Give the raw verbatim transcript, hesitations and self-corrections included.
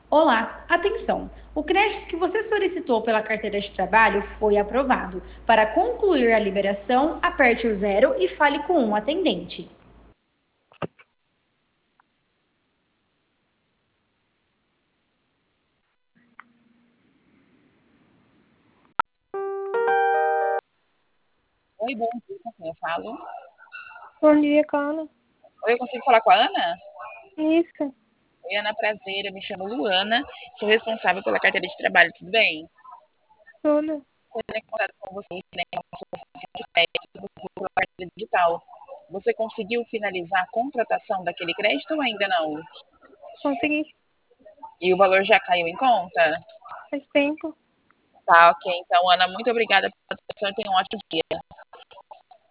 Olá, atenção! O crédito que você solicitou pela carteira de trabalho foi aprovado. Para concluir a liberação, aperte o zero e fale com um atendente. Oi, bom dia, com quem eu falo? Bom dia, Carla. Oi, eu consigo falar com a Ana? Isso, Oi, Ana, prazer, eu me chamo Luana, sou responsável pela carteira de trabalho, tudo bem? tudo. Eu tenho contato com vocês, né, com a associação de crédito pela carteira digital. Você conseguiu finalizar a contratação daquele crédito ou ainda não? Consegui. E o valor já caiu em conta? Faz tempo. Tá, ok. Então, Ana, muito obrigada pela atenção e tenha um ótimo dia.